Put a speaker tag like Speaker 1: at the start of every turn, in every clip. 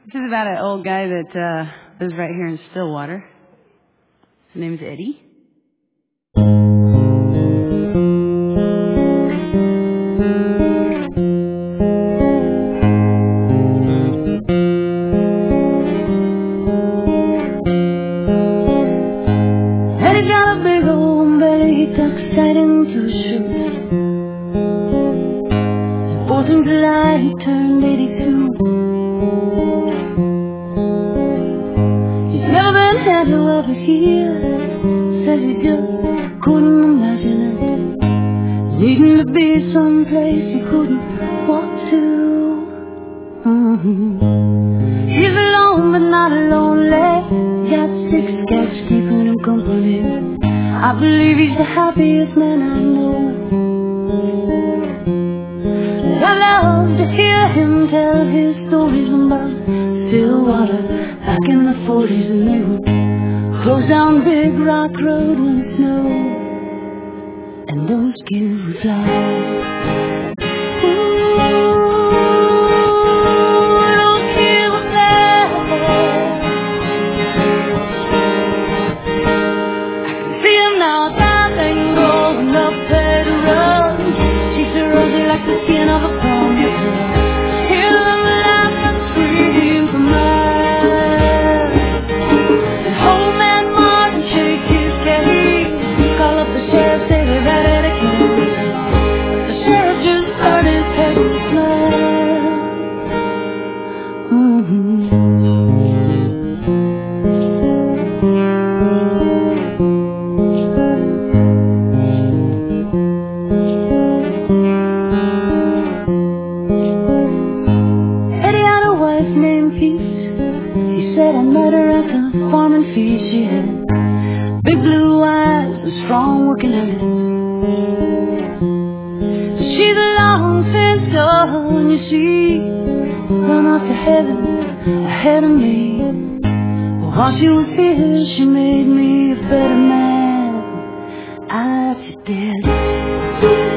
Speaker 1: This is about an old guy that lives right here in Stillwater. His name's Eddie. Eddie got a big old belly, he tucks tight into his shirt. 4th of July, he turned 82. Over here, says he just couldn't imagine it, needing to be someplace he couldn't walk to. He's alone but not lonely, got 6 cats keeping him company. I believe he's the happiest man I know. I love to hear him tell his stories about Stillwater back in the 40s, and they would close down Big Rock Road when it snowed, and those kids would fly. She had big blue eyes and strong working hands. She's a long since gone, you see, run off to heaven ahead of me. But while she was here, she made me a better man. I did.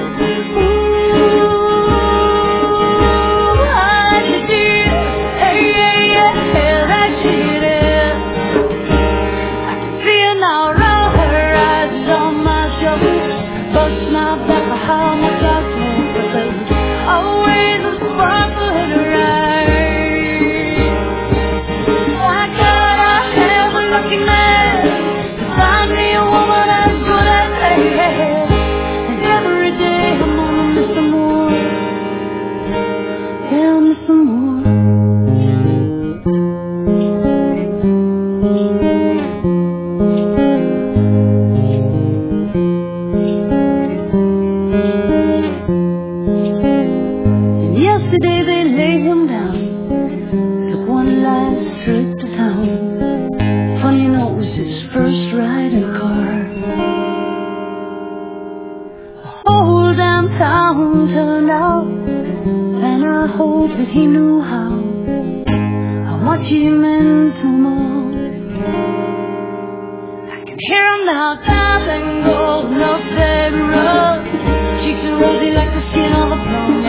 Speaker 1: Yesterday they laid him down, took one last trip to town. Funny, you know, it was his first ride in a car. The whole damn town turned out, and I hope that he knew how much he meant to more. I can hear him now, dancing, golden up every road. Cheeks are rosy like the skin of a plum.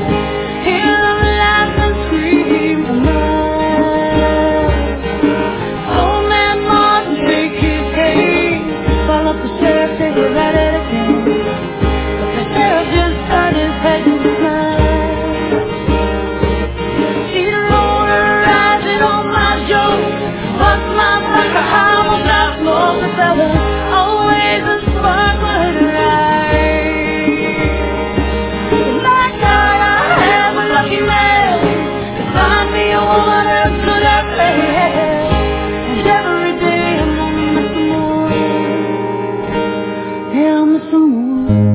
Speaker 1: Always a sparkling light. My God, I am a lucky man to find me a woman as good as her. And every day I'm gonna miss some more. Yeah, I'll miss some more.